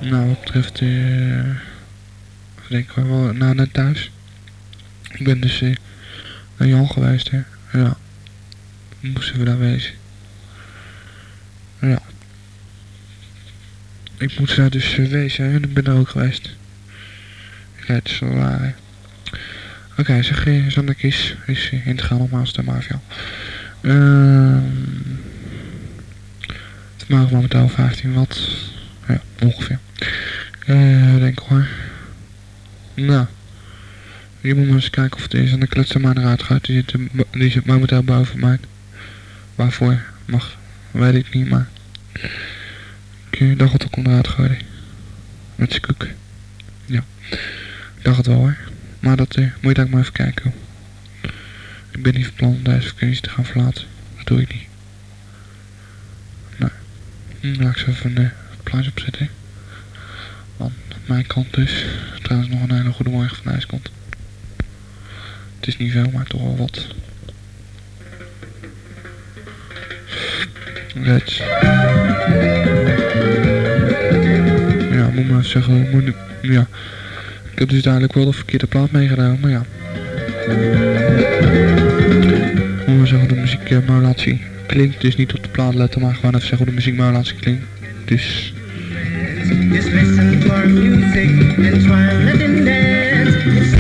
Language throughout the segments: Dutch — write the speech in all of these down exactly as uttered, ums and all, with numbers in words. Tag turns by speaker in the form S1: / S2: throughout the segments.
S1: Nou, wat betreft, uh, denk ik wel, nou net thuis. Ik ben dus uh, naar Jan geweest, hè. Ja. Moesten we daar wezen. Ja. Ik moet daar dus uh, wezen, hè. En ik ben daar ook geweest. Ja, het is wel waar, hè. Oké, okay, zeg je, Zanderkies is uh, in te gaan om Maas de Mafia. Ehm... Het mag momenteel vijftien watt. Ja, ongeveer. Uh, denk ik hoor. Nou. Je moet maar eens kijken of het is. En de klets er maar eruit gaat. Die zit, die zit momenteel boven mij. Waarvoor? Mag. Weet ik niet, maar. Ik dacht dat ik hem eruit gooide. Met z'n koek. Ja. Ik dacht het wel hoor. Maar dat uh, moet je daar maar even kijken. Ik ben niet van plan om deze vakantie te gaan verlaten. Dat doe ik niet. Nou. Laat ik zo even een uh, plaats opzetten. Aan mijn kant dus. Trouwens nog een hele goede morgen van deze kant. Het is niet veel, maar toch wel wat. Reds. Ja, moet maar zeggen. Moet, ja. Ik heb dus duidelijk wel de verkeerde plaat meegedaan, maar ja. Moet maar zeggen hoe de muziekmodulatie klinkt. Dus niet op de plaat letten, maar gewoon even zeggen hoe de muziekmodulatie klinkt. Dus... Just listen to our music and try and let it dance.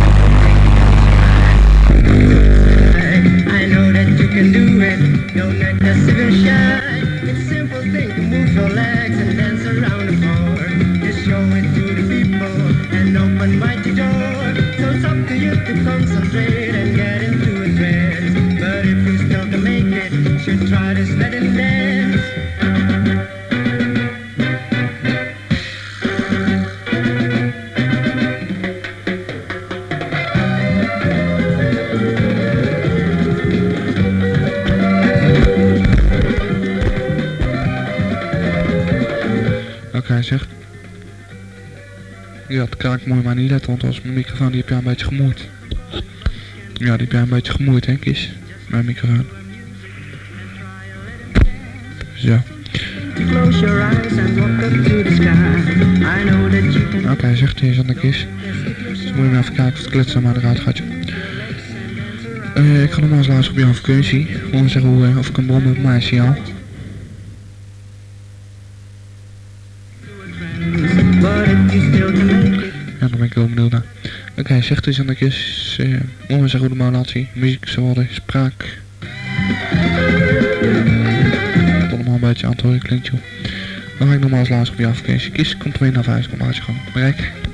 S1: I know that you can do it. Don't let us even shy. It's a simple thing to move your legs and dance around the floor. Just show it to the people and open wide the door. So it's up to you to concentrate and get into a trance. But if you still can make it, you should try to let it dance. Hij zegt, ja, dat kraakt mooi maar niet letten, want als mijn microfoon die heb jij een beetje gemoeid. Ja, die heb jij een beetje gemoeid, hè, Kies? Mijn microfoon. Zo. Oké, okay, hij zegt hier aan de Kies. Dus moet je maar even kijken of het kletsen maar eruit gaat. Uh, ik ga normaal eens luisteren op jouw vakantie. Gewoon zeggen hoe, uh, of ik een bron heb op mijn signaal. Ja, dan ben ik heel benieuwd naar. Oké, okay, zegt dus aan de kist, uh, om te zeggen hoe de modulatie, muziek, zo hadden, spraak. Het allemaal een beetje aan het horen klinkt, joh. Dan ga ik nogmaals laatst op jouw vakantie. Kies, komt er weer naar huis, kom maar als je gewoon bereikt.